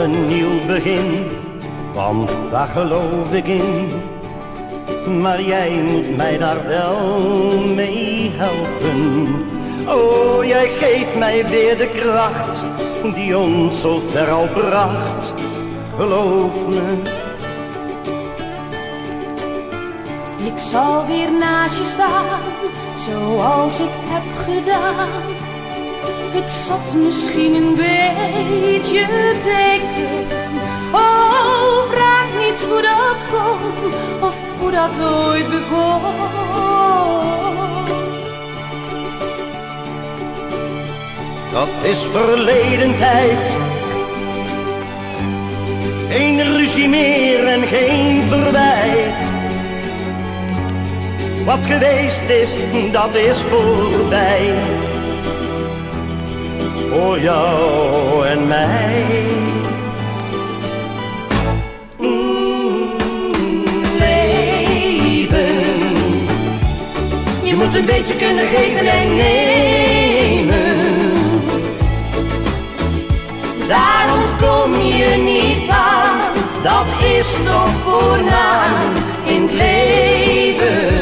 een nieuw begin, want daar geloof ik in. Maar jij moet mij daar wel mee helpen. Oh, jij geeft mij weer de kracht die ons zo ver al bracht. Geloof me. Ik zal weer naast je staan, zoals ik heb gedaan. Het zat misschien een beetje tegen. Oh, vraag niet hoe dat kon, of hoe dat ooit begon. Dat is verleden tijd. Geen ruzie meer en geen verwijt. Wat geweest is, dat is voorbij. Voor jou en mij. Leven. Je moet een beetje kunnen geven en nemen. Daar ontkom je niet aan. Dat is toch voornaam in het leven.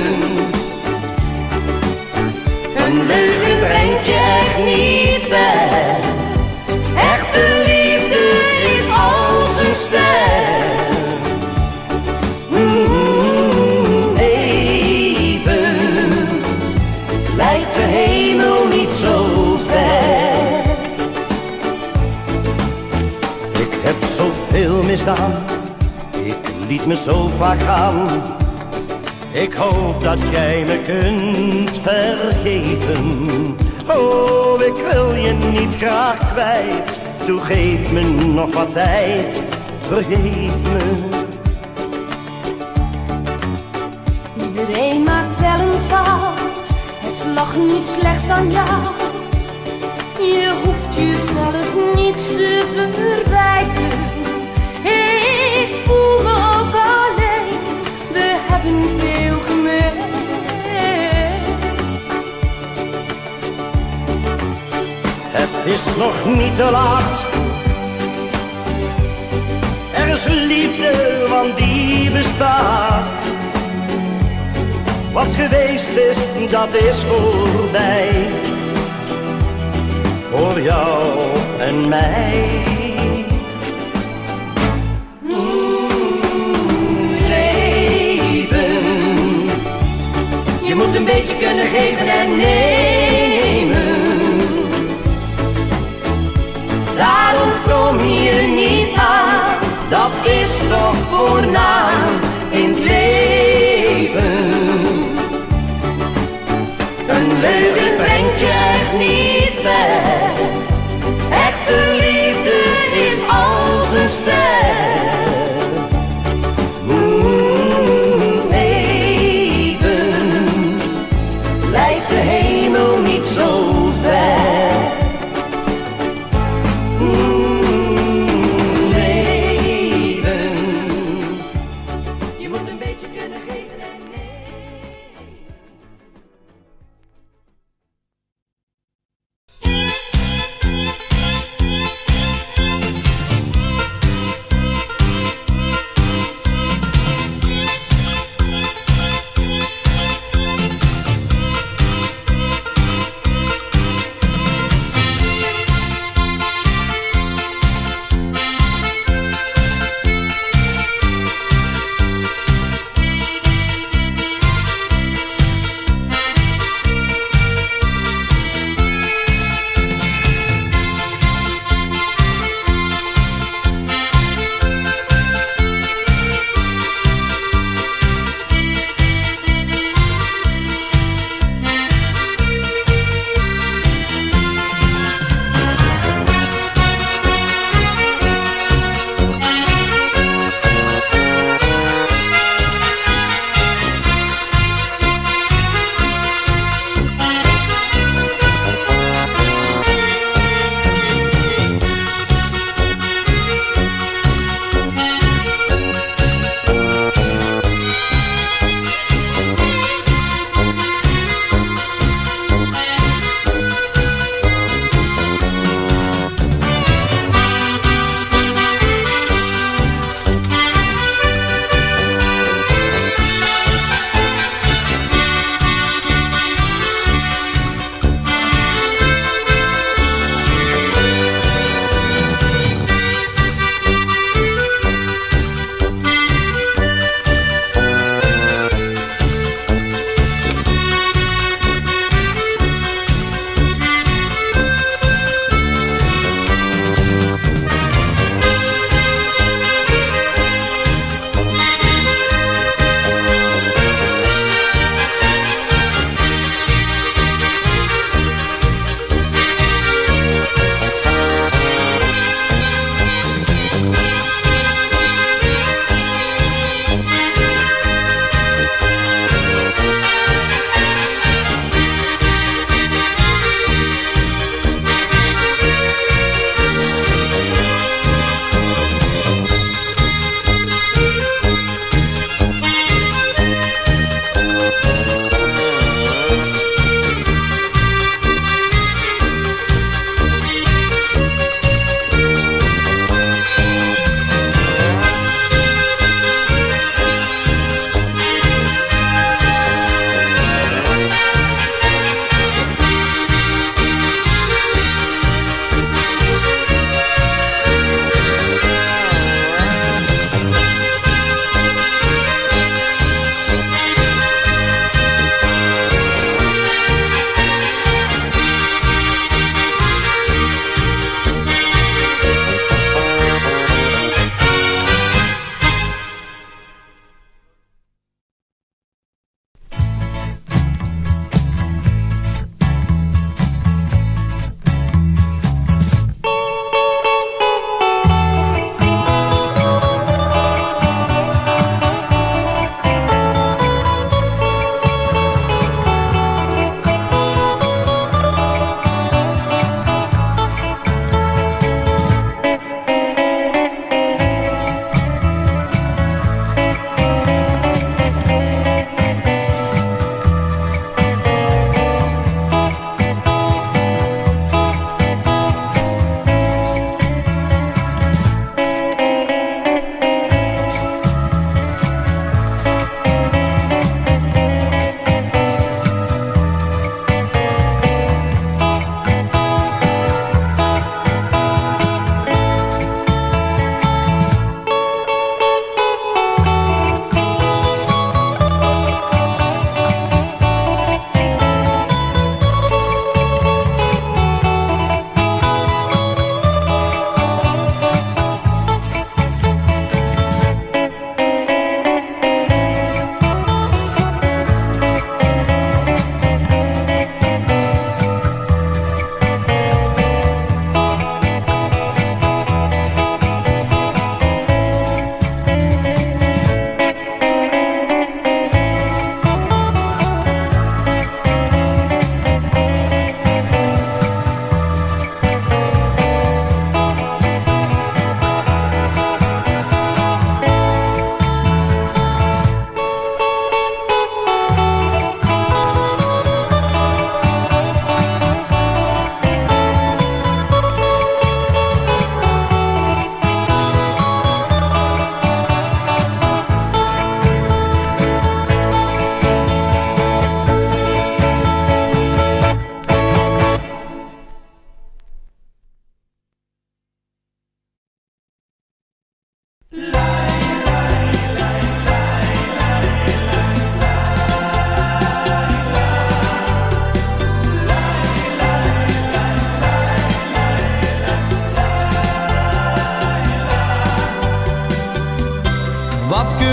Een leugen brengt je echt niet ver. Echte liefde is als een ster. Even lijkt de hemel niet zo ver. Ik heb zoveel misdaan, ik liet me zo vaak gaan. Ik hoop dat jij me kunt vergeven. Oh, ik wil je niet graag kwijt. Doe, geef me nog wat tijd. Vergeef me. Iedereen maakt wel een fout. Het lag niet slechts aan jou. Je hoeft jezelf niets te verwijten. Ik voel me ook alleen. We hebben veel gemeen. Het is nog niet te laat. Er is liefde, want die bestaat. Wat geweest is, dat is voorbij. Voor jou en mij. Leven. Je moet een beetje kunnen geven en nemen. Daar ontkom je niet aan. Dat is toch voornaam in het leven. Een leugen brengt je echt niet ver. Echte liefde is als een ster. Even lijkt de hemel niet zo ver. Leven. Je moet een beetje kunnen geven en nemen.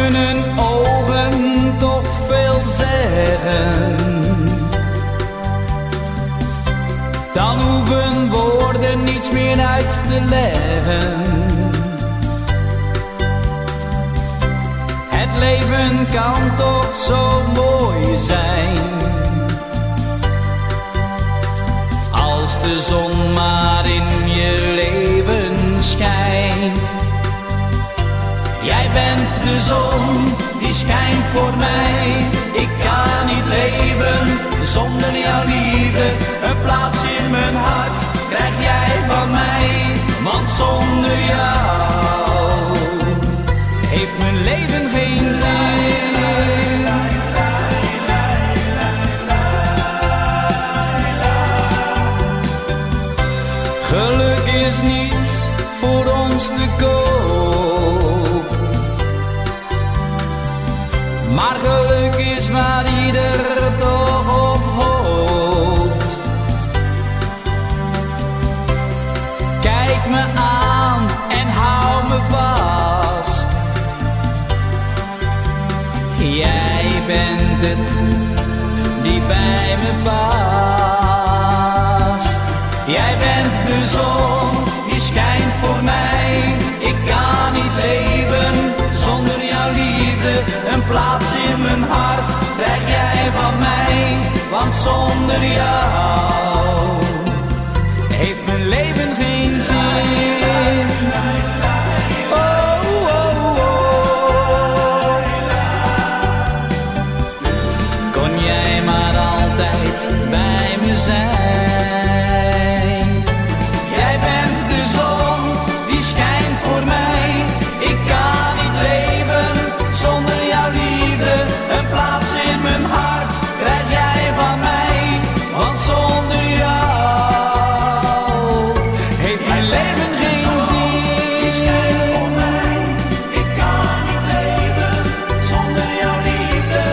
kunnen ogen toch veel zeggen. Dan hoeven woorden niets meer uit te leggen. Het leven kan toch zo mooi zijn, als de zon maar in je leven schijnt. Jij bent de zon die schijnt voor mij. Ik kan niet leven zonder jouw liefde. Een plaats in mijn hart krijg jij van mij. Want zonder jou heeft mijn leven geen zin. Geluk is niet voor ons te koop, maar geluk is waar ieder toch op hoopt. Kijk me aan en hou me vast. Jij bent het die bij me past. Jij bent de zon die schijnt voor mij. Ik kan niet leven zonder jouw liefde. Een plaats in mijn hart krijg jij van mij. Want zonder jou heeft mijn leven geen zin. Oh, oh, oh. Kon jij maar altijd bij me zijn. Jij bent de zon die schijnt voor mij. Ik kan niet leven zonder jouw liefde. Een plaats in mijn hart krijg jij van mij. Want zonder jou heeft mijn leven geen zin. Die schijnt voor mij. Ik kan niet leven zonder jouw liefde.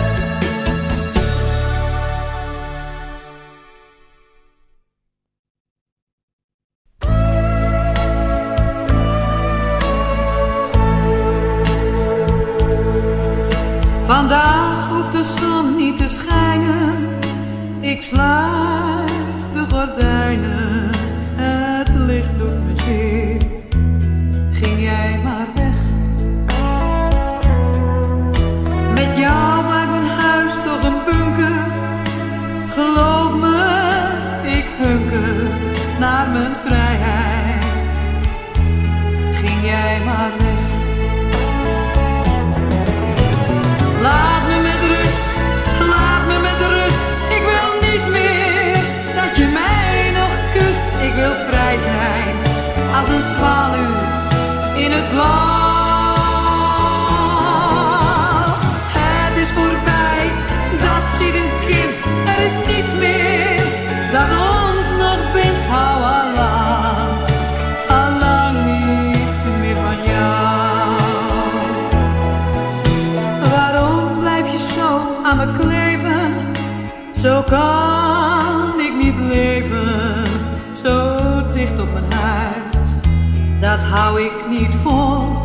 Vandaag hoeft de zon niet te schijnen. Ik sluit de gordijnen. Het licht doet me zeer. Ging jij maar weg. Met jou blijft mijn huis toch een bunker. Geloof me, ik hunker naar mijn vrijheid. Ging jij maar weg. Laat me met rust, laat me met rust. Ik wil niet meer dat je mij nog kust. Ik wil vrij zijn als een zwaluw in het blauw. Het is voorbij, dat ziet een kind. Er is niets meer dat ons nog bindt. Hou allang niet meer van jou. Waarom blijf je zo aan me kleven? Zo kan ik niet leven. Zo dicht op mijn huid, dat hou ik niet vol.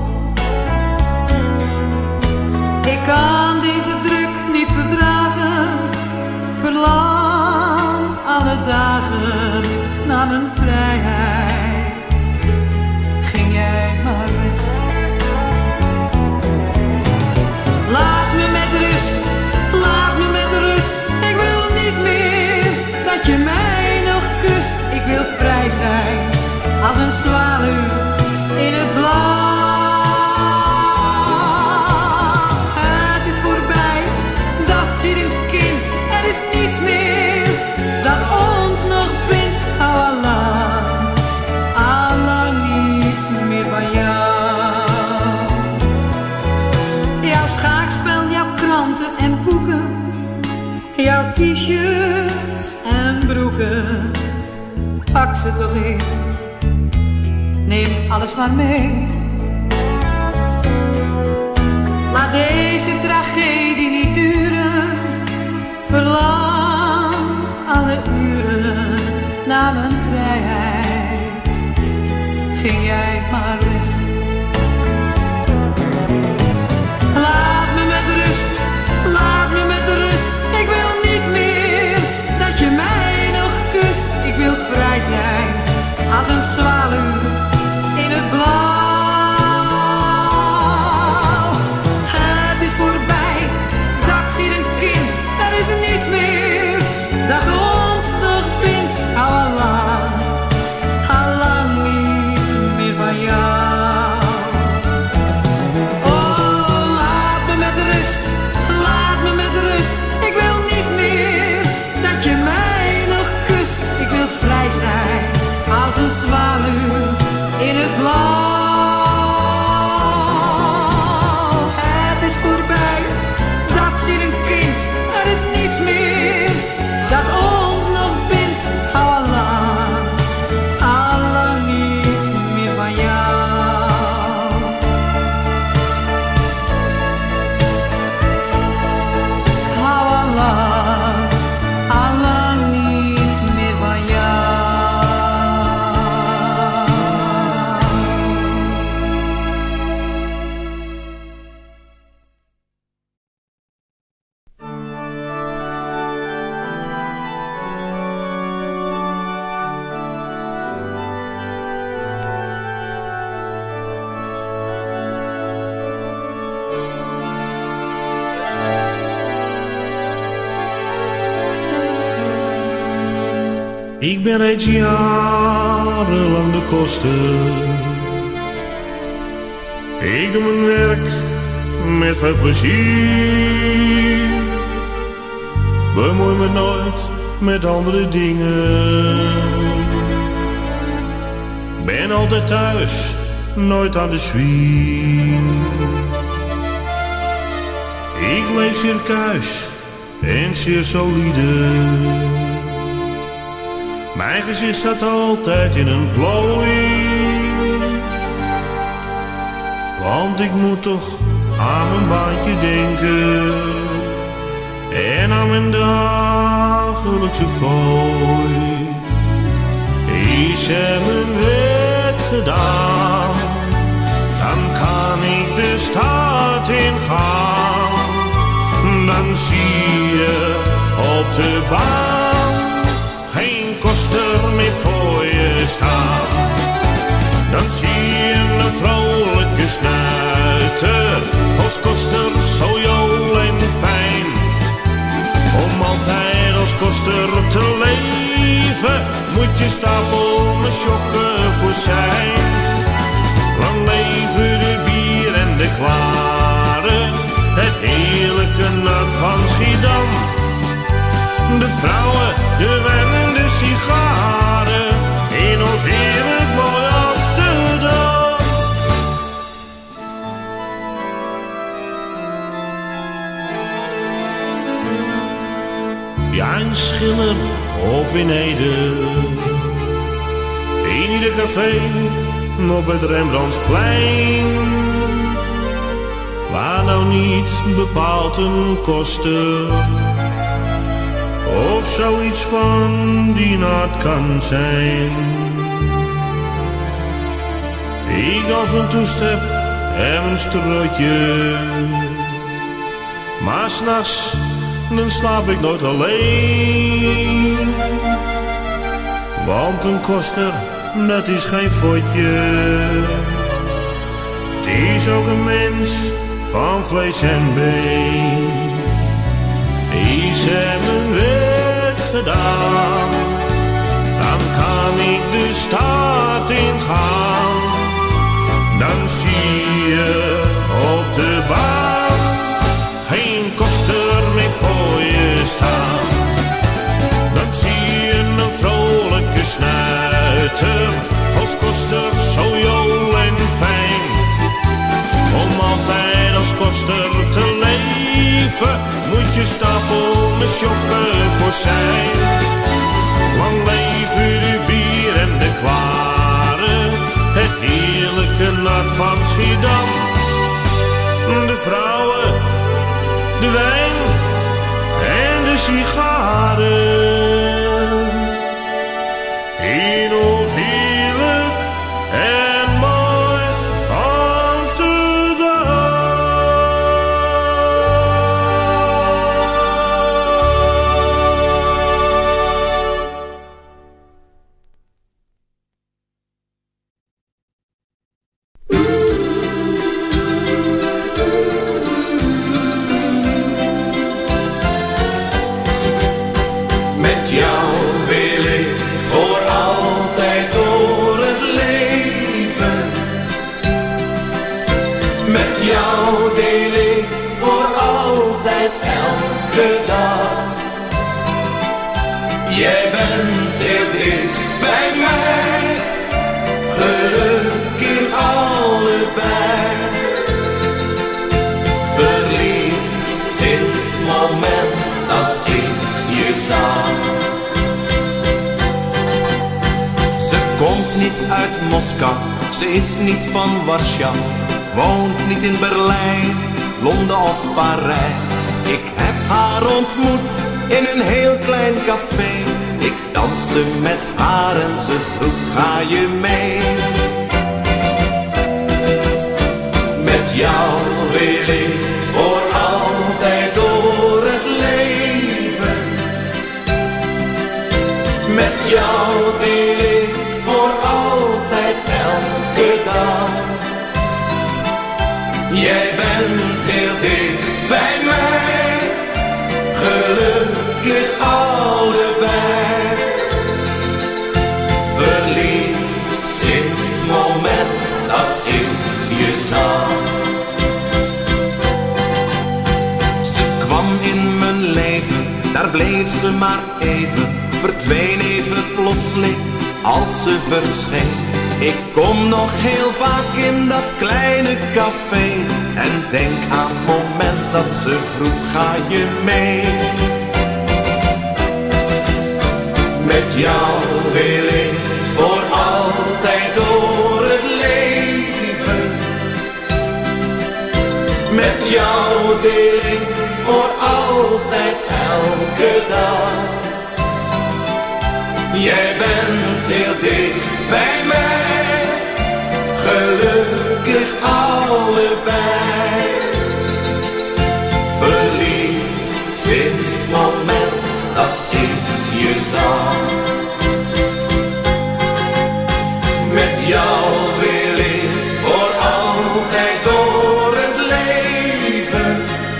Ik kan deze druk niet verdragen. Verlang alle dagen naar mijn vrijheid. Ging jij maar weg. Laat me met rust, laat me met rust. Ik wil niet meer dat je mij nog kust. Ik wil vrij zijn als een zwaluw in het blauw. Het is voorbij, dat ziet een kind. Er is niets meer dat ons nog bindt. Hou allang niet meer van jou. Jouw schaakspel, jouw kranten en boeken, jouw t-shirts en broeken. Pak ze toch in, neem alles maar mee. Laat deze tragedie niet duren. Verlang alle uren naar mijn vrijheid. Ging jij maar weg. als een zwaluw in het blauw. Het is voorbij, dat ziet een kind, er is niets meer dat ons nog bindt. Hou allang niet meer van jou. Oh, laat me met rust, laat me met rust. Ik wil niet meer dat je mij nog kust. Ik wil vrij zijn als een zwaluw in het blauw. Het is voorbij, dat ziet een kind, er is niets meer dat ons nog bindt. Hou allang niet meer van jou. Hou allang niet meer van jou. Ik ben reeds jarenlang de koster. Ik doe mijn werk met veel plezier. Bemoei me nooit met andere dingen. Ben altijd thuis, nooit aan de zwier. Ik leef zeer kuis en zeer solide. Mijn gezicht staat altijd in een plooi. Want ik moet toch aan mijn baantje denken. En aan mijn dagelijkse fooi. Is er mijn werk gedaan, dan kan ik de stad ingaan. Dan zie je op de baan geen koster meer voor je staan. Dan zie je een vrolijke snuiter als koster zo jol en fijn. Om altijd als koster te leven moet je stapel met sjokken voor zijn. Lang leven de bier en de klaren, het heerlijke nat van Schiedam. De vrouwen, de wijn en de sigaren in ons heerlijk mooi Amsterdam. Ja, in Schiller of in Ede, in ieder café op het Rembrandtsplein, waar nou niet bepaald een koster of zoiets van die naad kan zijn. Ik dans mijn toestep en mijn strootje, maar 's nachts dan slaap ik nooit alleen. Want een koster, dat is geen fotje. Het is ook een mens van vlees en been. Is er mijn werk gedaan, dan kan ik de stad ingaan. Dan zie je op de baan geen koster meer voor je staan. Dan zie je een vrolijke snuiter als koster zo jol en fijn. Om altijd als koster te leven moet je stapel met sjokken voor zijn. Lang leven de bier en de klaren, het heerlijke nat van Schiedam. De vrouwen, de wijn en de sigaren. In ons heerlijk en mooi Amsterdam. komt niet uit Moskou, ze is niet van Warschau, woont niet in Berlijn, Londen of Parijs. Ik heb haar ontmoet in een heel klein café. Ik danste met haar en ze vroeg, ga je mee? Met jou wil ik voor altijd door het leven. Met jou wil ik voor altijd elke dag. Jij bent heel dicht bij mij, gelukkig allebei. Verliefd sinds het moment dat ik je zag. Ze kwam in mijn leven, daar bleef ze maar even, verdween even plotseling als ze verscheen. Ik kom nog heel vaak in dat kleine café en denk aan het moment dat ze vroeg, ga je mee? Met jou wil ik voor altijd door het leven. Met jou deel ik voor altijd elke dag. Jij bent heel dicht bij mij, gelukkig allebei. Verliefd sinds het moment dat ik je zag. Met jou wil ik voor altijd door het leven.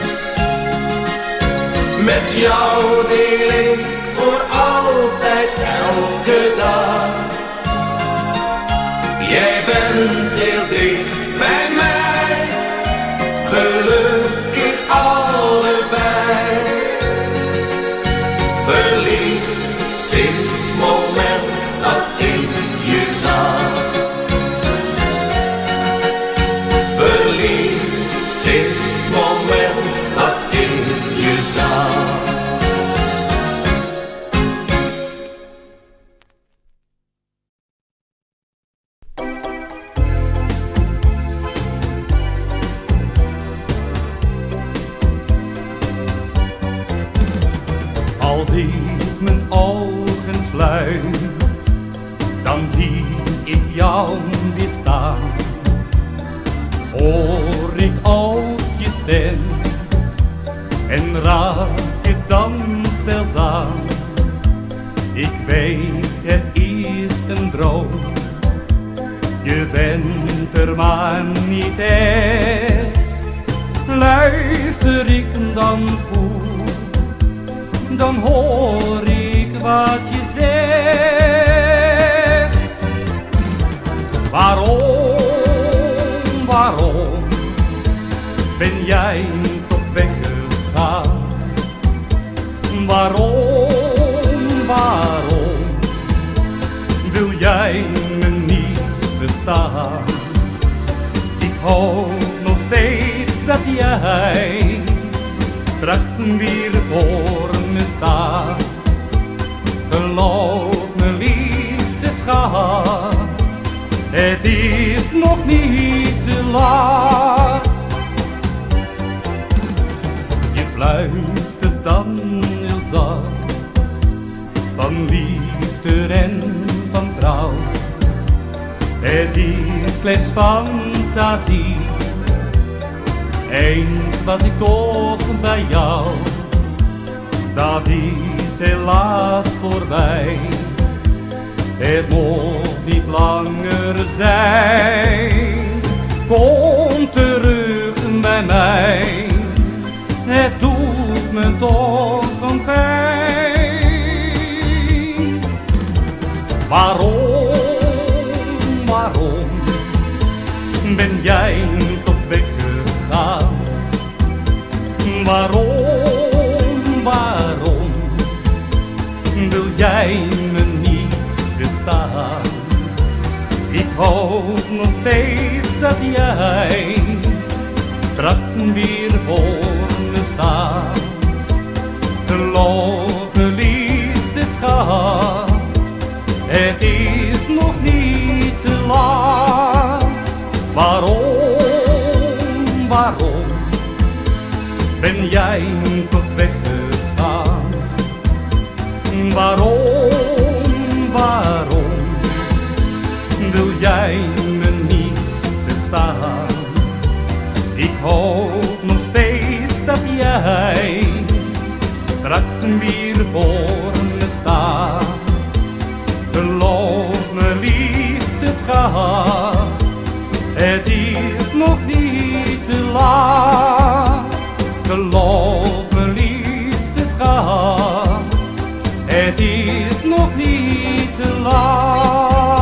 Met jou deel ik voor altijd elke dag. Jij bent heel dicht bij mij, gelukkig allebei. Verliefd sinds het moment dat ik je zag. Verliefd sinds het moment dat ik je zag. Als ik mijn ogen sluit, dan zie ik jou weer staan. Hoor ik ook je stem en raak je dan zelfs aan. Ik weet het is een droom, je bent er maar niet echt. Luister ik dan goed, dan hoor ik wat je zegt. Waarom ben jij toch weggegaan? Waarom wil jij me niet verstaan? Ik hoop nog steeds dat jij straks weer voor me staat. Geloof me liefste schat, het is nog niet te laat. Je fluistert dan heel zacht van liefde en van trouw. Het is slechts fantasie, eens was ik toch bij jou. Dat is helaas voorbij, het mocht niet langer zijn. Kom terug bij mij, het doet me toch zo'n pijn. Waarom ben jij toch weggegaan? Waarom wil jij me niet verstaan? Ik hoop nog steeds dat jij straks weer voor me staat. Geloof me liefste schat, het is nog niet weer voor me staan. Geloof me, liefste schat, het is nog niet te laat. Geloof me, liefste schat, het is nog niet te laat.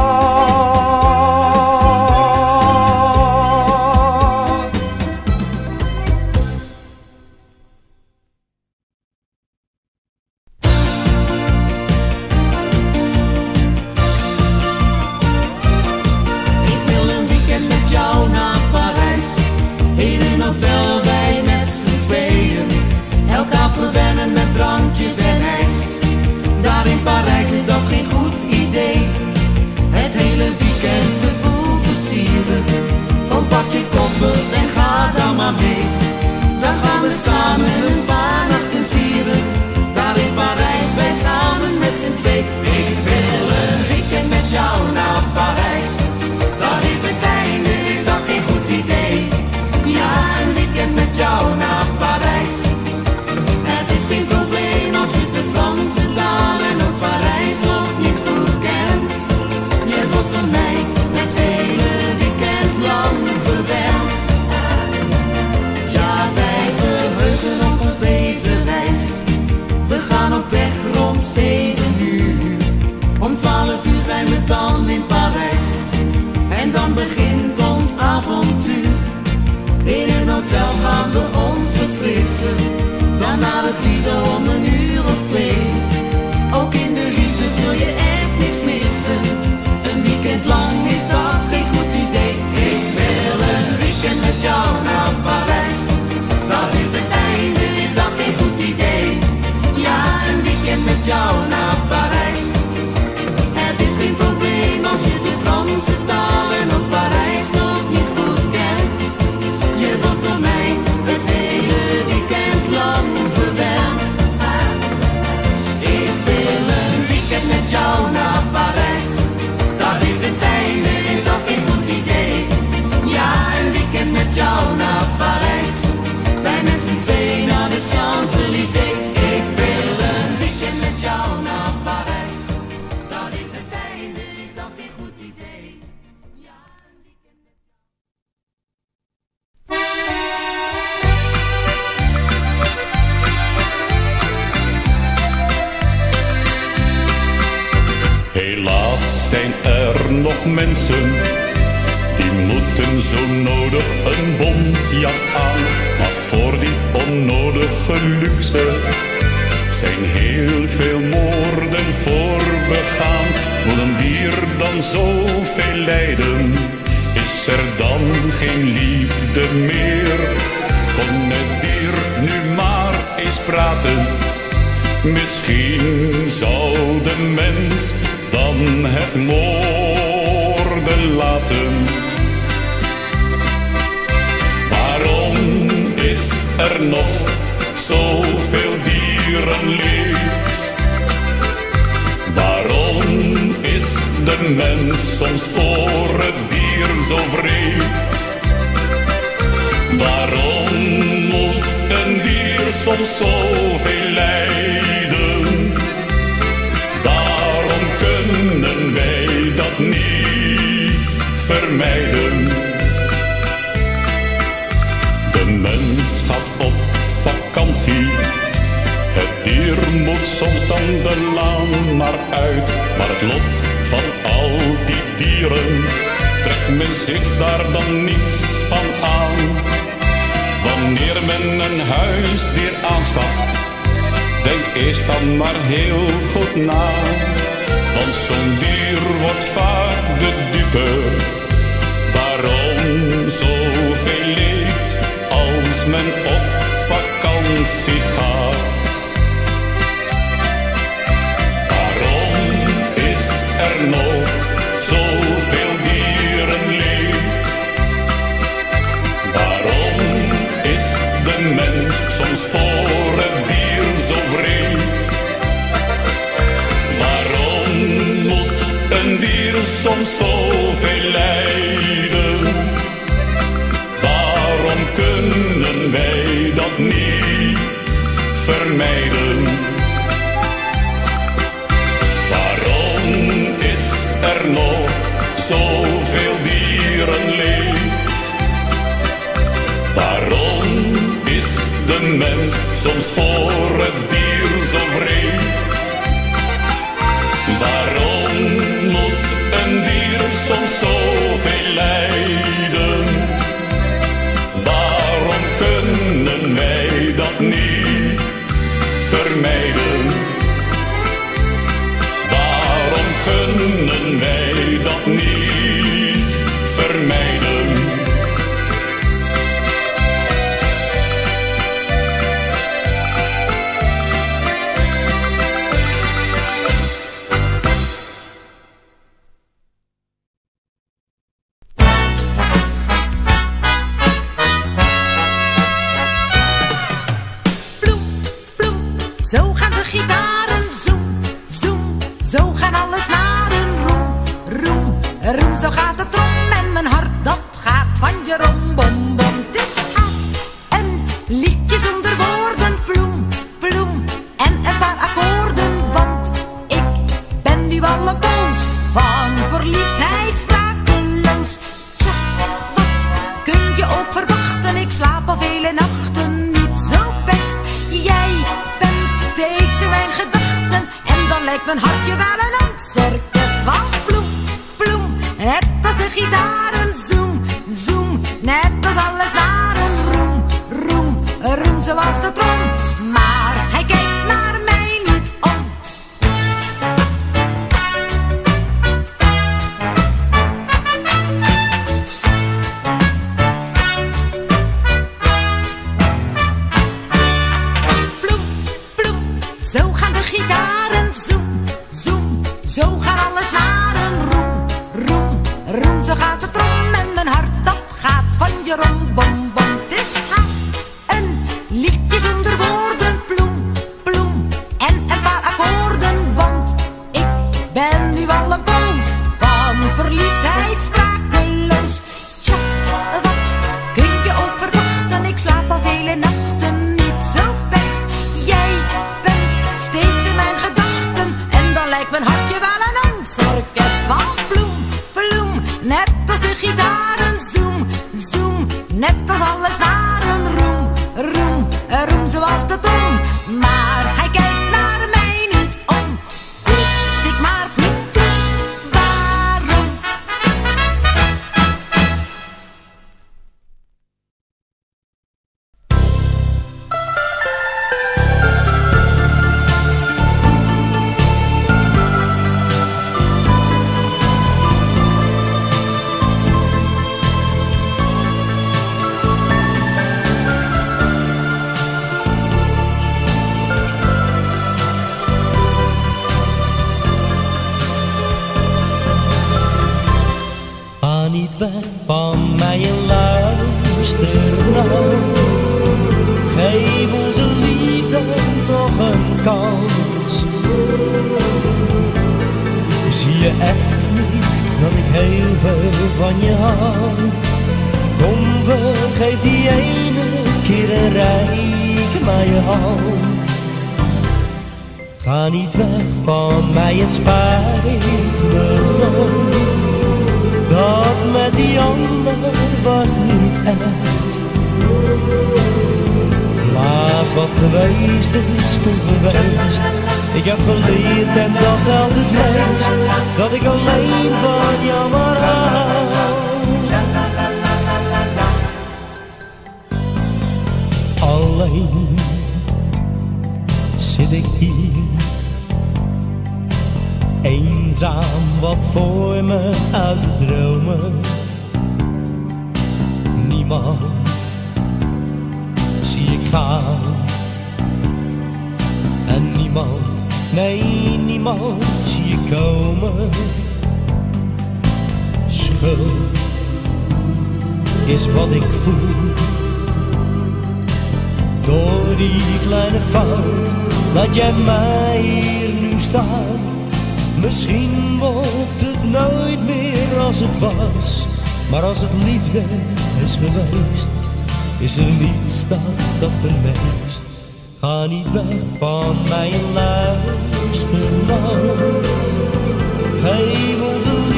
Pak je koffers en ga dan maar mee. Dan gaan we samen een paar nachten zwieren. Daar in Parijs, wij samen met z'n twee. Ik wil een weekend met jou naar Parijs. Dat is het einde, is dat geen goed idee? Ja, een weekend met jou naar Parijs. Het is geen probleem als je de Franse taal en ook Parijs nog niet goed kent. Je wordt door mij het hele weekend lang verwend. Ja, wij verheugen op ons deze reis. We gaan op weg rond 7 uur. Om 12 uur zijn we dan in Parijs. En dan begint ons avontuur. In een hotel gaan we ons verfrissen. Dan na het lieden om 1 uur of 2. Ook in de liefde zul je echt niks missen. Een weekend lang is dat geen goed idee. Ik wil een weekend met jou naar Parijs. Dat is het einde, is dat geen goed idee? Ja, een weekend met jou naar Parijs. Het is geen probleem als je de Franse taal en ook Parijs nog niet goed kent. Je wordt door mij het hele weekend lang verwend. Ik wil een weekend met jou naar Parijs. Dat is het einde, is dat geen goed idee? Ja, een weekend met jou naar Parijs. Wij met z'n twee naar de Champs-Élysées. Ik wil een weekend met jou naar Parijs. Dat is het einde, is dat geen goed idee? Ja, een weekend met Helaas zijn er nog mensen die moeten zo nodig een bontjas aan. Maar voor die onnodige luxe zijn heel veel moorden voorbegaan. Moet een dier dan zoveel lijden? Is er dan geen liefde meer? Kon het dier nu maar eens praten? Misschien zou de mens dan het moorden laten. Waarom is er nog zoveel dierenleed? Waarom is de mens soms voor het dier zo vreed? Waarom moet een dier soms zoveel lijden? Daarom kunnen wij dat niet vermijden. De mens gaat op vakantie. Het dier moet soms dan de laan maar uit. Maar het lot van al die dieren trekt men zich daar dan niets van aan. Wanneer men een huisdier aanschaft, denk eerst dan maar heel goed na. Want zo'n dier wordt vaak de dupe. Waarom zoveel leed als men op vakantie gaat? Waarom is er nog zoveel dierenleed? Waarom is de mens soms voor het dier zo vreed? Waarom moet een dier soms zoveel lijden? Waarom kunnen wij dat niet vermijden? er nog zoveel dierenleed? Waarom is de mens soms voor het dier zo vreed? Waarom moet een dier soms zoveel lijden? Waarom kunnen wij dat niet vermijden? Waarom kunnen wij dat niet vermijden? Zo gaan de gitaren, zoem, zoem. Zo gaan alle snaren, roem, roem, roem. Zo gaat het om en mijn hart dat gaat van je rom, bom, bom. Het is haast een liedje zonder woorden, ploem, ploem. En een paar akkoorden, want ik ben nu al een poos van verliefdheid sprakeloos. Tja, wat kun je ook verwachten? Ik slaap al vele nachten niet zo best. Jij bent steeds in mijn gedachten en dan lijkt mijn hartje wel een dansorkest van ploem, ploem. Net als de gitaren, zoem, zoem. Net als alle snaren, roem, roem, roem. Zoals de trom, maar hij kijkt naar mij niet om. Zo gaan de gitaren, zoem, zoem. Zo gaan alle snaren, roem, roem, roem. Zo gaat het rom en mijn hart dat gaat van je rom, bom, bom. Het is haast een liedje zonder woorden, ploem, ploem. En een paar akkoorden, want ik ben nu al een poos van verliefdheid sprakeloos. Tja, wat kun je ook verwachten? Ik slaap al vele nachten niet zo best. Jij bent steeds in mijn gedachten en dan lijkt mijn hartje wel een dansorkest van ploem, ploem. Net als de gitaren, zoem, zoem. Net als alle snaren, roem, roem, roem. Zoals de tom, maar hij kijkt naar mij niet om. Wist ik maar niet waarom. Ga niet weg van mij en luister nou. Geef onze liefde nog een kans. Zie je echt niet dat ik heel veel van je hou? Kom, vergeef die ene keer en reik mij je hand. Ga niet weg van mij, het spijt me zo. Dat met die ander was niet echt. Maar wat geweest is goed geweest. Ik heb geleerd en dat telt het meest. Dat ik alleen van jou maar hou. Alleen zit ik hier, eenzaam wat voor me uit te dromen. Niemand zie ik gaan en niemand, nee niemand zie ik komen. Schuld is wat ik voel. Door die kleine fout laat jij mij hier nu staan. Misschien wordt het nooit meer als het was. Maar als het liefde is geweest, is er niets dat vermeest. Ga niet weg van mij en luister nou. Geef onze liefde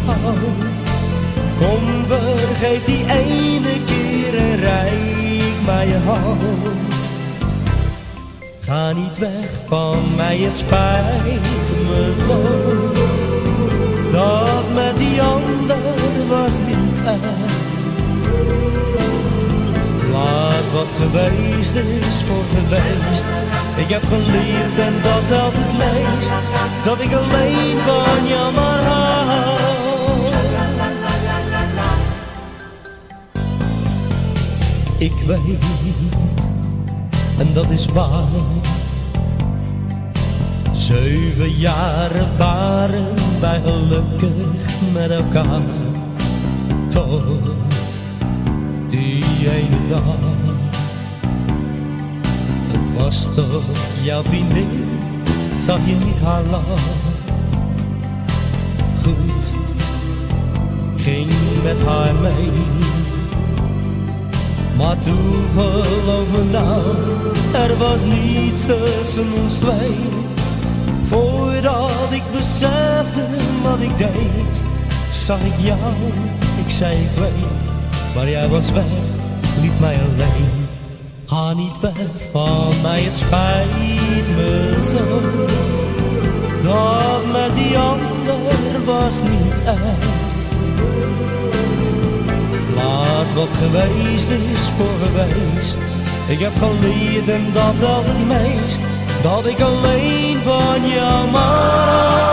hou. Kom, vergeef die ene keer en reik mij je hand. Ga niet weg van mij, het spijt me zo. Dat met die ander was niet erg. Laat wat geweest is voor geweest. Ik heb geleerd en dat telt het meest. Dat ik alleen van jou maar hou. Ik weet, en dat is waar. 7 jaren waren wij gelukkig met elkaar. Toch, die ene dag. Het was toch jouw vriendin, zag je niet haar lach. Goed, ging met haar mee. Maar toen, geloof me nou, er was niets tussen ons twee. Voordat ik besefte wat ik deed, zag ik jou, ik zei ik weet. Maar jij was weg, liet mij alleen. Ga niet weg van mij, het spijt me zo. Dat met die ander was niet erg. Laat wat geweest is voor geweest. Ik heb geleerd en dat telt het meest. Dat ik alleen van jou maar.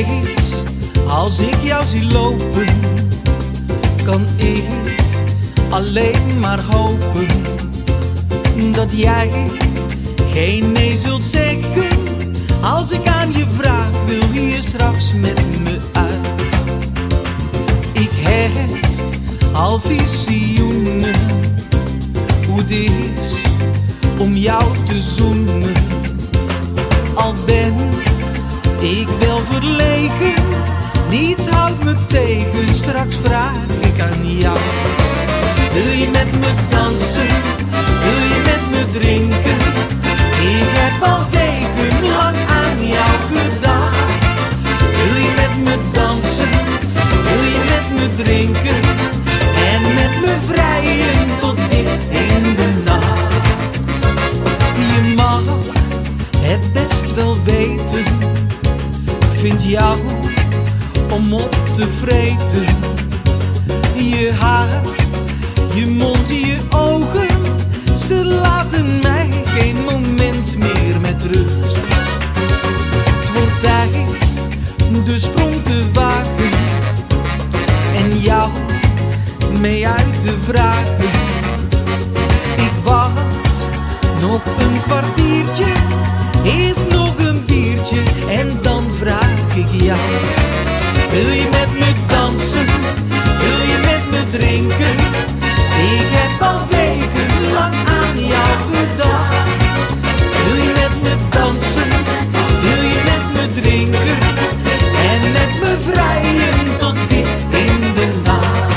steeds als ik jou zie lopen, kan ik alleen maar hopen dat jij geen nee zult zeggen als ik aan je vraag, wil je straks met me uit? Ik heb al visioenen hoe het is om jou te zoenen. Al ben ik wel verlegen, niets houdt me tegen. Straks vraag ik aan jou, wil je met me dansen? Wil je met me drinken? Ik heb al wekenlang aan jou gedacht. Wil je met me dansen? Wil je met me drinken? En met me vrijen tot diep in de nacht. Je mag het best wel weten, vind jou om op te vreten. Je haar, je mond, je ogen, ze laten mij geen moment meer met rust. Het wordt tijd de sprong te wagen en jou mee uit te vragen. Ik wacht nog een kwartiertje, eerst nog een biertje en dan vraag ik jou. Wil je met me dansen? Wil je met me drinken? Ik heb al wekenlang aan jou gedacht. Wil je met me dansen? Wil je met me drinken? En met me vrijen tot diep in de nacht.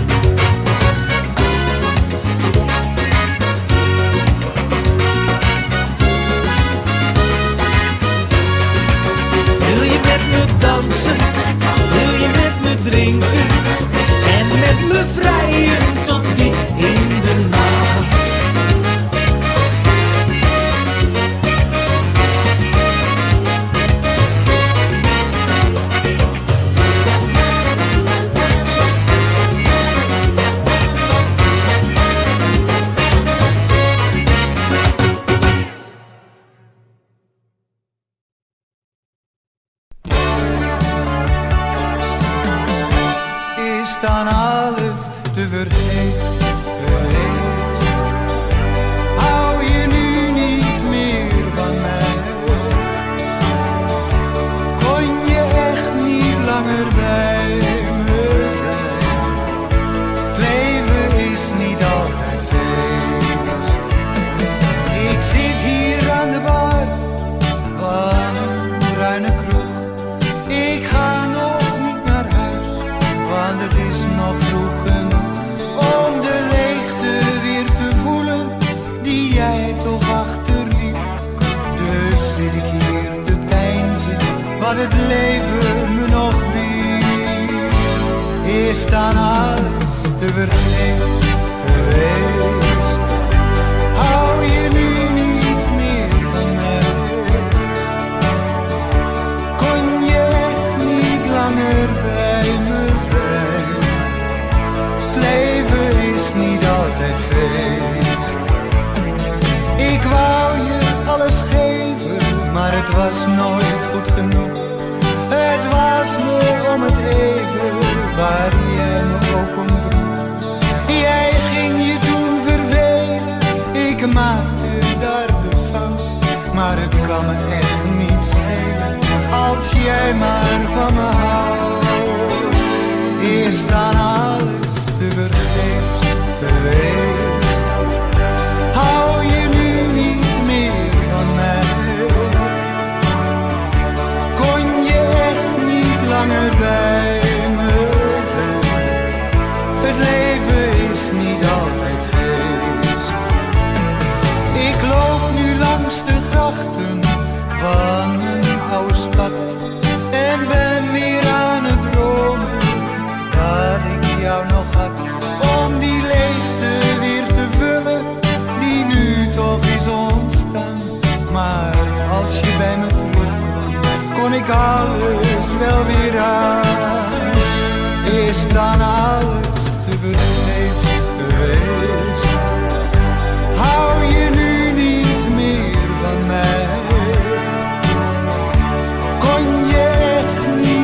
Wil je met me dansen? Wil je met me drinken? En met me vrijen tot diep in de nacht. Is dan alles te vergeefs geweest? Hou je nu niet meer van mij? Kon je echt niet langer bij me zijn? Het leven is niet altijd feest. Ik zit hier aan de bar van een bruine kroeg. Ik ga nog niet naar huis, want het is nog vroeg genoeg om de leegte weer te voelen die jij toch achterliet. Dus zit ik hier te peinzen wat het leven me nog biedt. Is dan alles te vergeefs geweest? Hou je nu niet meer van mij? Kon je echt niet langer bij me zijn? Het leven is niet altijd feest. Ik wou je alles geven, maar het was nooit goed genoeg. Het was me om het even, waar jij me ook om vroeg. Jij ging je toen vervelen, ik maakte daar de fout. Maar het kan me echt niet schelen, als jij maar van me houdt. Is dan alles te vergeefs geweest? Hou je nu niet meer van mij? Kon je echt niet langer bij me zijn? Het leven is niet altijd feest. Ik loop nu langs de grachten van een oude stad en ben weer aan het dromen dat ik jou nog had, om die leegte weer te vullen die nu toch is ontstaan. Maar als je bij me terugkwam, kon ik alles wel weer aan. Is dan alles te vergeefs geweest? Hou je nu niet meer van mij? Kon je echt niet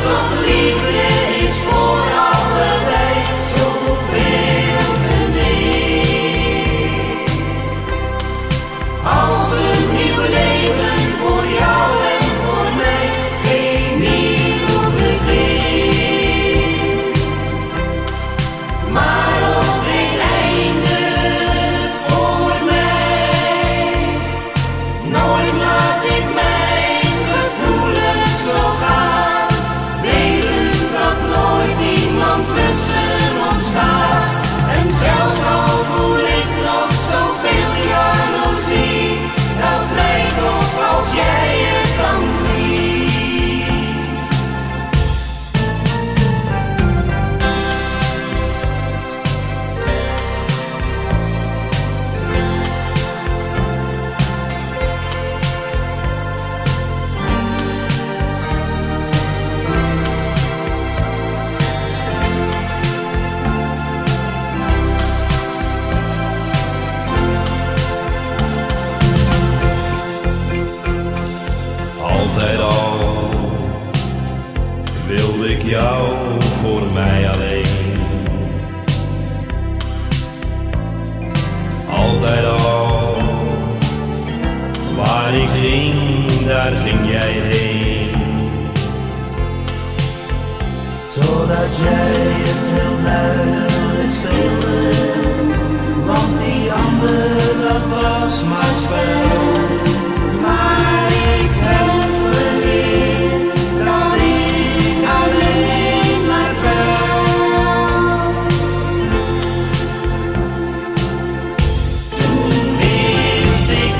toch liefde is voor allebei zoveel te meer. Als een nieuw leven voor jou en voor mij, geen nieuw begin. Maar ook geen einde voor mij. Nooit laat ik mijn gevoelens zo gaan, wetend dat nooit iemand tussen ons staat. En zelfs al voel ik nog zoveel jaloezie, dat mij toch als jij het dan ziet. Altijd al wilde ik jou voor mij alleen. Altijd al, waar ik ging, daar ging jij heen. Totdat jij het heel duidelijk speelde, want die ander dat was maar spel. Maar ik heb geleerd dat ik alleen maar tel. Toen wist ik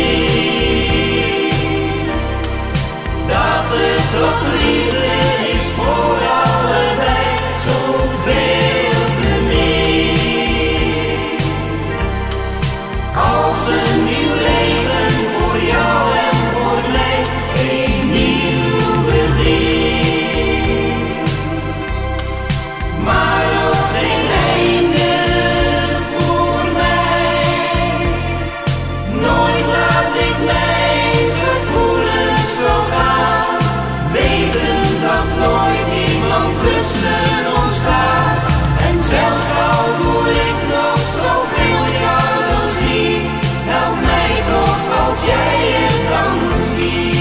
niet dat het toch liefde is voor allebei zoveel te meer. Als een nieuw leven voor jou en voor mij, een nieuw begin. Maar ook geen einde voor mij. Nooit laat ik mijn gevoelens zo gaan, weten dat nooit iemand tussen ons staat. En zelfs al voel ik nog zoveel jaloezie, help mij toch als jij het dan ziet.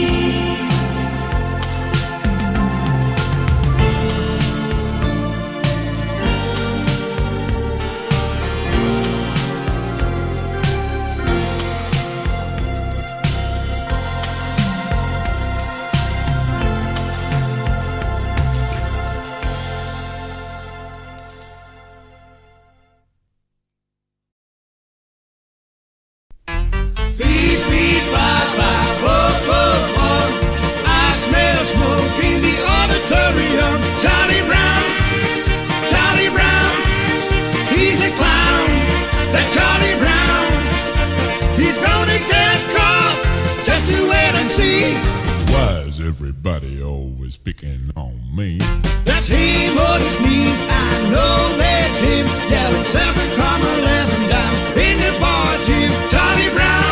Beep, beep, bye, bye, whoa, whoa, whoa. I smell smoke in the auditorium. Charlie Brown, he's a clown. That Charlie Brown, he's gonna get caught. Just to wait and see. Why is everybody always picking on me? That's him on his knees, I know that's him. Yelling seven, come 11 down in the bar gym. Charlie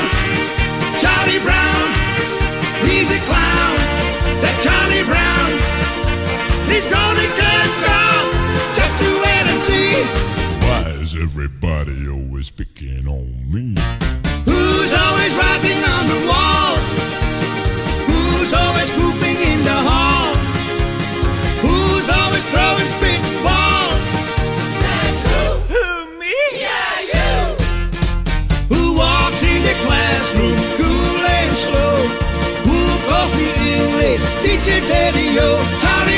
Brown, he's a clown. That Charlie Brown, he's gonna get caught. Just to wait and see. Why is everybody always picking on me? Who's always writing on the wall? Who's always goofing in the hall? Who's always throwing spitballs? That's who. Who, me? Yeah, you. Who walks in the classroom cool and slow? Who calls me English teacher daddy-o? Charlie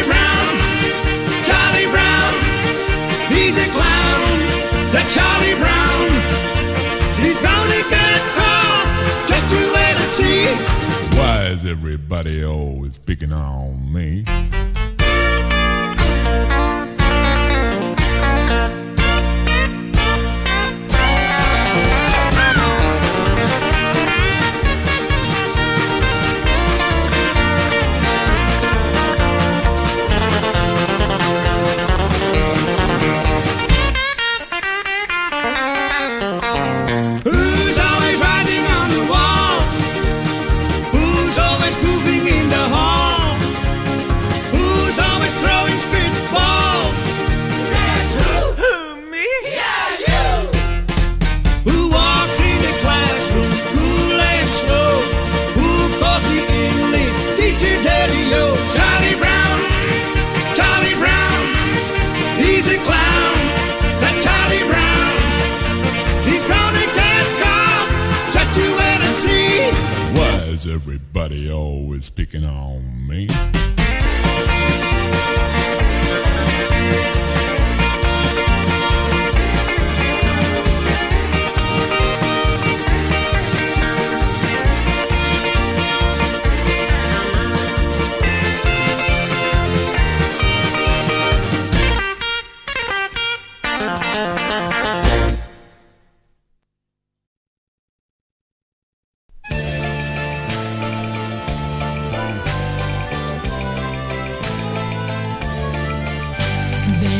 Brown, he's a clown. That Charlie Brown, he's gonna get caught. Just to wait and see. Why is everybody always picking on me? Who's always grooving in the hall? Who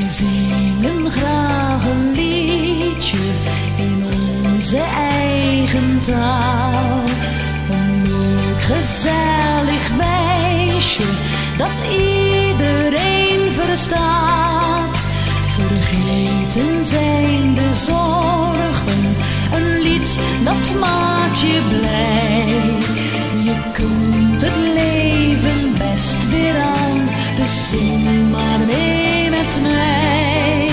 zingen graag een liedje in onze eigen taal. Een leuk gezellig wijsje dat iedereen verstaat. Vergeten zijn de zorgen, een lied dat maakt je blij. Je kunt het leven best weer aan, dus zing maar mee met mij.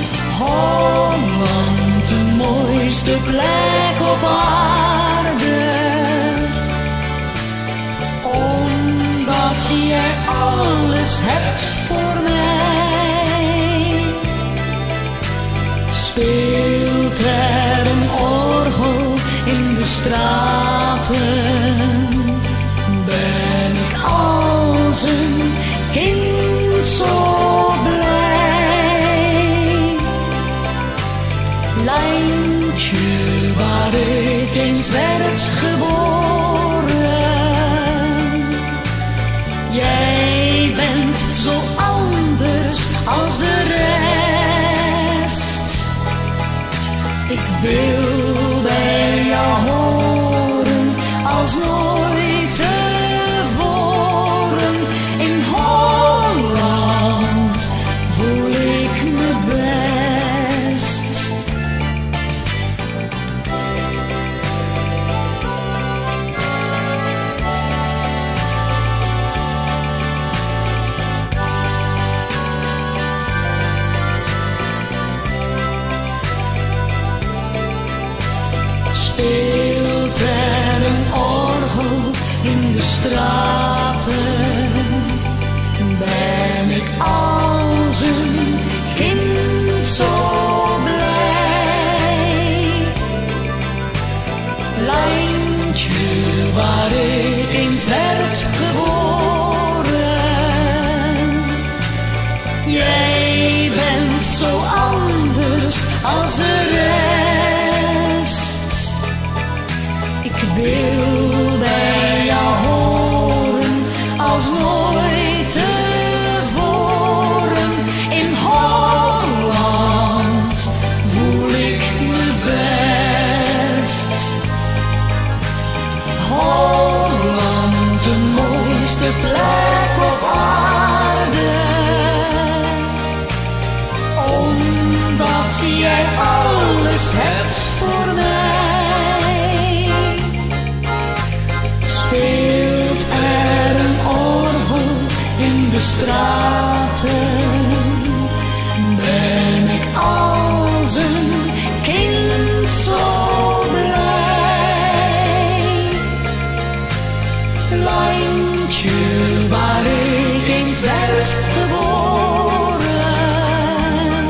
Holland, de mooiste plek op aarde, omdat jij alles hebt voor mij. Speelt er een orgel in de straten, ben ik als een kind zo blij. Lijntje waar ik eens werd geboren, jij bent zo anders als de rest. Ik wil bij jou horen als nooit tevoren. In Holland voel ik me best. Speelt er een orgel in de straten, ben ik als een kind zo blij. Lijntje waar ik eens werd geboren, jij bent zo anders als de rest. Ik wil bij jou horen als nooit tevoren. In Holland voel ik me best. Holland, de mooiste plek op aarde, omdat jij alles hebt voor mij. Speelt er een orgel in de straten, ben ik als een kind zo blij. Lijntje waar ik eens werd geboren,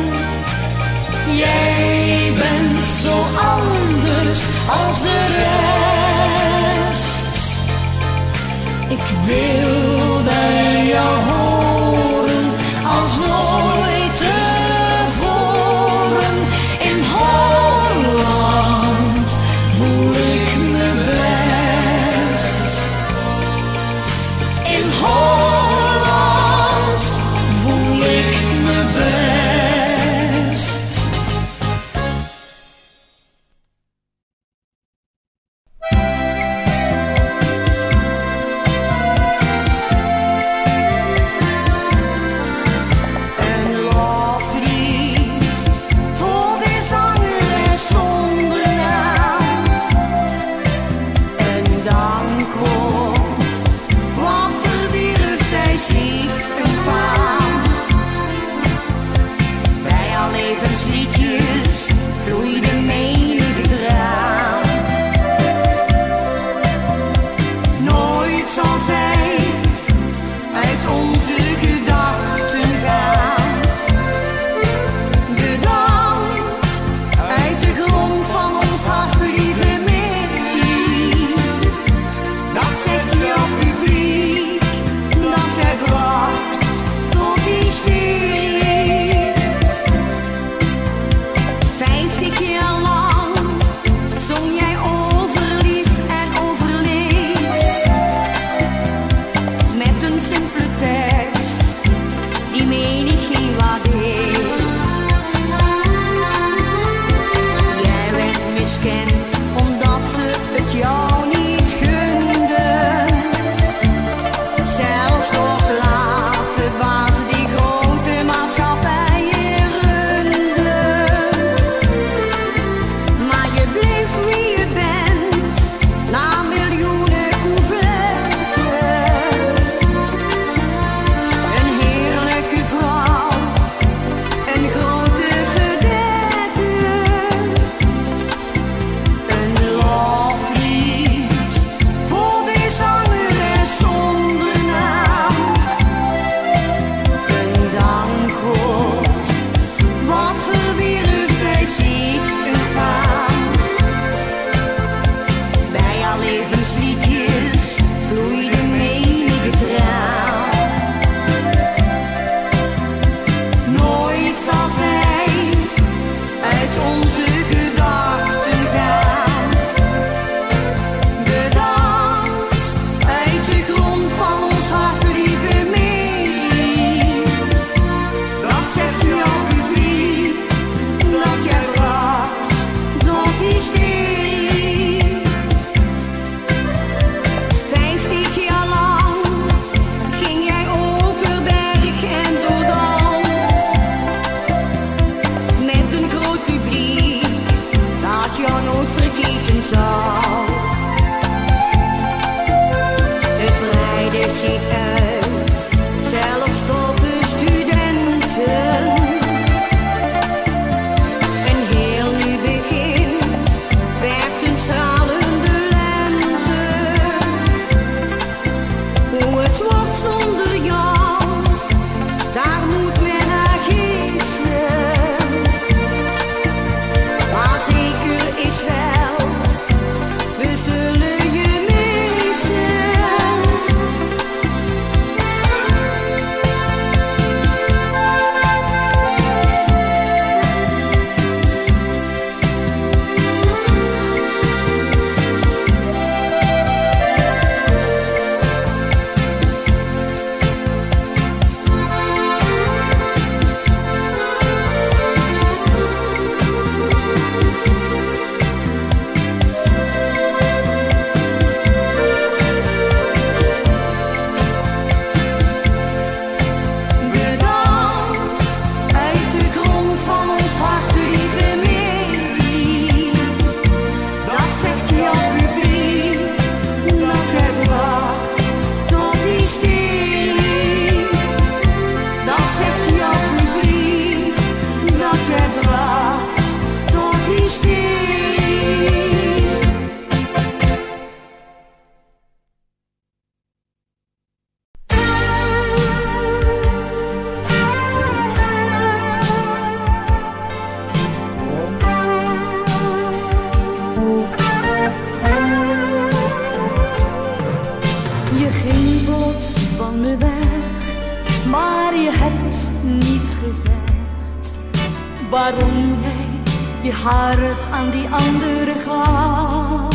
jij bent zo anders als de rest. Ik wil bij jou horen als nooit tevoren. In Holland voel ik me best. In Holland voel ik me best. je hebt niet gezegd waarom jij je hart aan die andere gaf.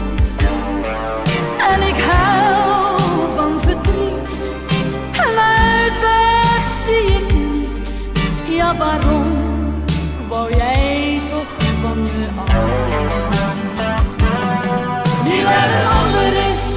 En ik huil van verdriet en uitweg zie ik niet. Ja, waarom wou jij toch van me af? Nu er een ander is,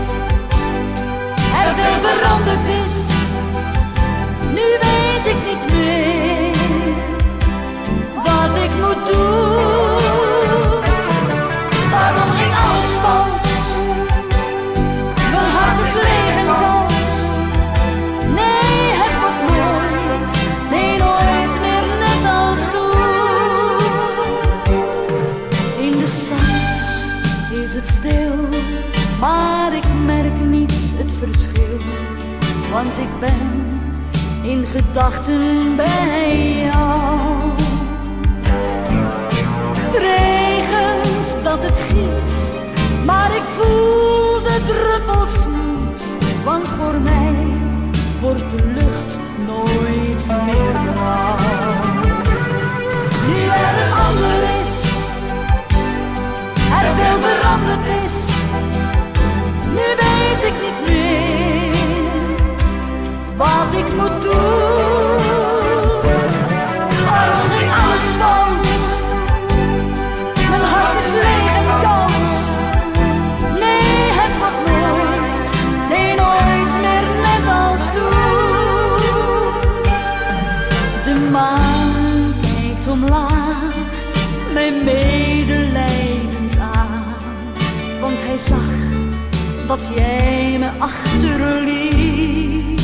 er veel veranderd is, nu weet ik niet meer wat ik moet doen. Waarom ging alles fout? Mijn hart is leeg en koud. Nee, het wordt nooit, nee nooit meer net als toen. In de stad is het stil, maar ik merk niet het verschil. Want ik ben in gedachten bij jou. Het regent dat het giet, maar ik voel de druppels niet. Want voor mij wordt de lucht nooit meer blauw. Nu er een ander is, er veel veranderd is, nu weet ik niet meer wat ik moet doen. Waarom ging alles fout? Mijn hart is leeg en koud. Nee, het wordt nooit, nee nooit meer net als toen. De maan kijkt omlaag, mij medelijdend aan. Want hij zag dat jij me achterliet.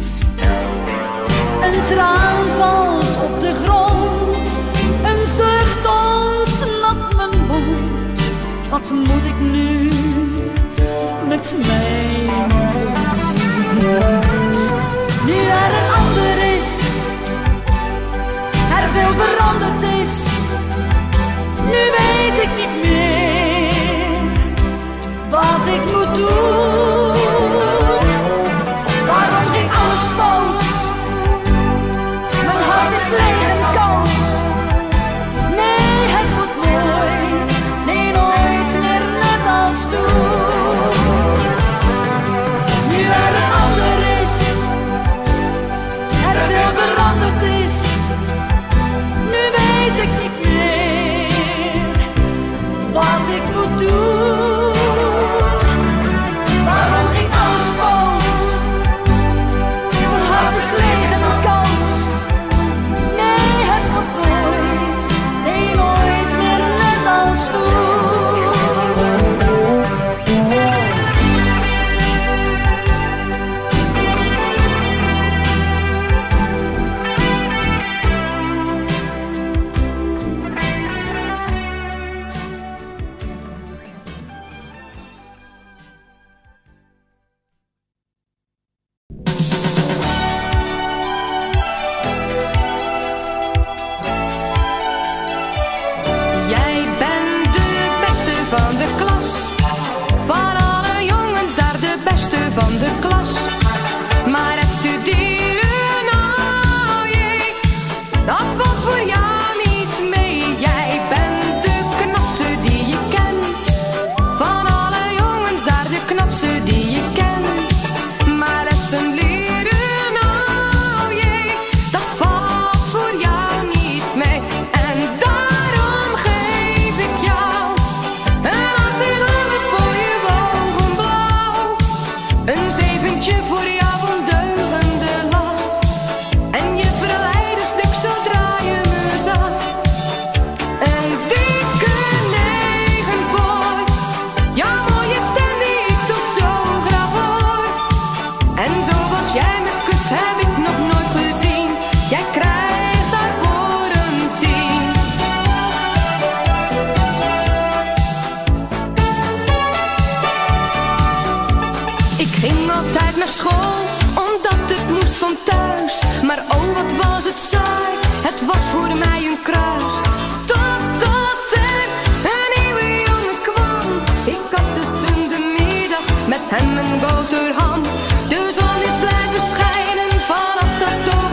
Een traan valt op de grond, een zucht ontsnapt mijn mond. Wat moet ik nu met mijn verdriet? Nu er een ander is, er veel veranderd is, nu weet ik niet meer wat ik moet doen. Waarom ging alles fout? Mijn hart is leeg en koud. Nee, het wordt nooit, nee nooit meer net als toen. Nu er een ander is, er veel veranderd is, nu weet ik niet meer wat ik moet doen. Waarom ging alles fout? Mijn hart is leeg en koud. Nee, het wordt nooit, nee nooit meer net als toen. Jij bent de beste van de klas. Van alle jongens daar de beste van de klas. Maar het studeren, nou jee, dat valt voor jou niet mee. Jij bent de knapste die je kent. Van alle jongens daar de knapste die je kent. Maar lessen leren, nou jee, dat valt voor jou niet mee. En daarom geef ik jou een 1800 voor je ogen blauw. Een 7'tje voor jouw ondeugende lach. En je verleidersblik zodra je me zag. Een dikke 9 voor jouw mooie stem die ik toch zo graag hoor. En zoals jij me kust heb ik nog nooit gezien. Jij krijgt daarvoor een 10. Ik ging altijd naar school, omdat het moest van thuis. Maar oh, wat was het saai, het was voor mij een kruis. Totdat er een nieuwe jongen kwam. Ik had dus in de middag met hem een boterham. De zon is blijven schijnen vanaf dat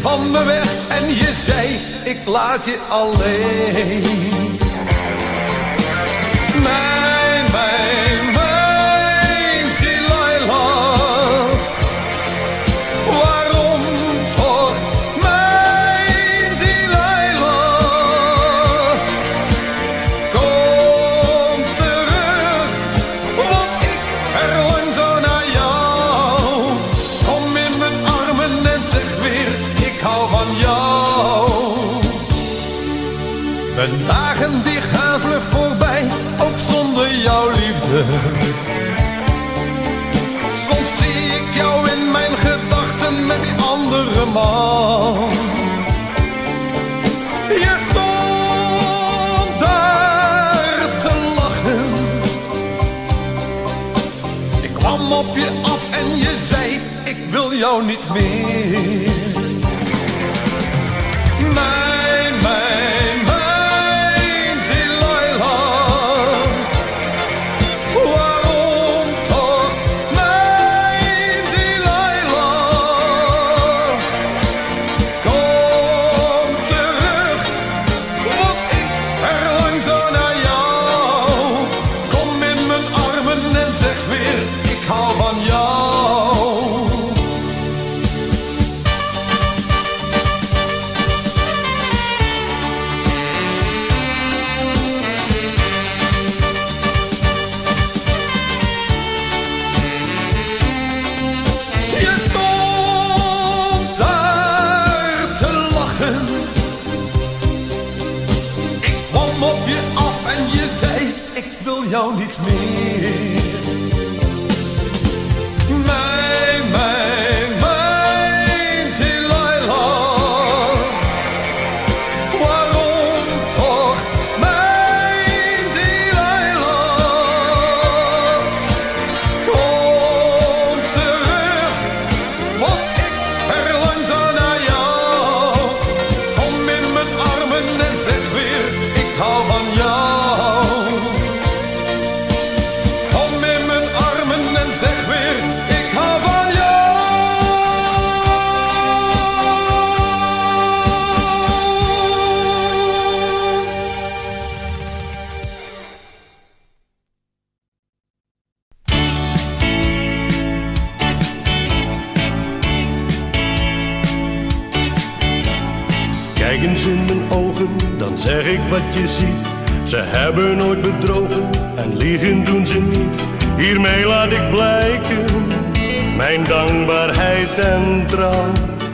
van me weg en je zei, ik laat je alleen. Mijn Delilah, waarom toch mijn Delilah? Kom terug, want ik verlang zo naar jou. Kom in mijn armen en zeg weer, ik hou van jou. Mijn dagen die gaan vlug voorbij, ook zonder jouw liefde. Soms zie ik jou in mijn gedachten met die andere man. Je stond daar te lachen. Ik kwam op je af en je zei, ik wil jou niet meer. Jou niet meer. Mijn Delilah, waarom toch mijn Delilah? Kom terug, want ik verlang zo naar jou. Kom in mijn armen en zeg weer, ik hou van jou. Zeg weer, ik hou van jou. Kijk eens in mijn ogen, dan zeg ik wat je ziet. Ze hebben nooit bedrogen en liegen doen ze niet. Hiermee laat ik blijken mijn dankbaarheid en trouw.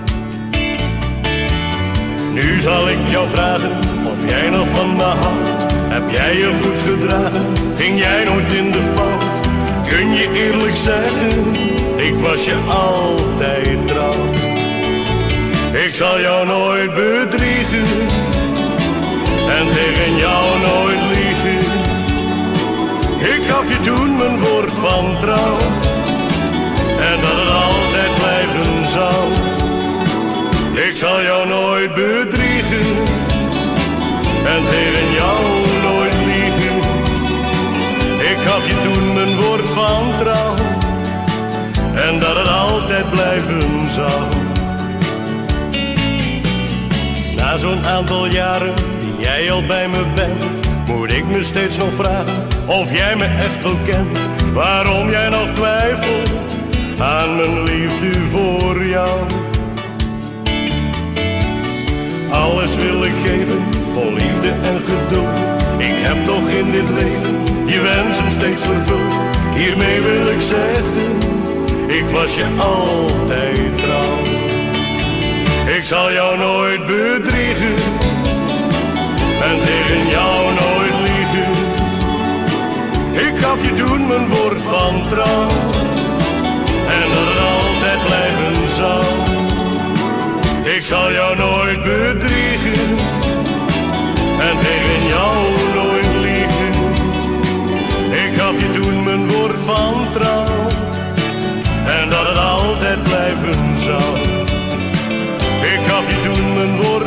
Nu zal ik jou vragen of jij nog van me houdt. Heb jij je goed gedragen? Ging jij nooit in de fout? Kun je eerlijk zeggen, ik was je altijd trouw. Ik zal jou nooit bedriegen en tegen jou nooit liegen. Ik gaf je toen mijn woord van trouw en dat het altijd blijven zou. Ik zal jou nooit bedriegen en tegen jou nooit liegen. Ik gaf je toen mijn woord van trouw en dat het altijd blijven zou. Na zo'n aantal jaren die jij al bij me bent, moet ik me steeds nog vragen of jij me echt wel kent. Waarom jij nog twijfelt aan mijn liefde voor jou. Alles wil ik geven, vol liefde en geduld. Ik heb toch in dit leven je wensen steeds vervuld. Hiermee wil ik zeggen, ik was je altijd trouw. Ik zal jou nooit bedriegen en tegen jou nooit liegen. Ik gaf je toen mijn woord van trouw en dat het altijd blijven zou. Ik zal jou nooit bedriegen en tegen jou nooit liegen. Ik gaf je toen mijn woord van trouw en dat het altijd blijven zou. Ik gaf je toen mijn woord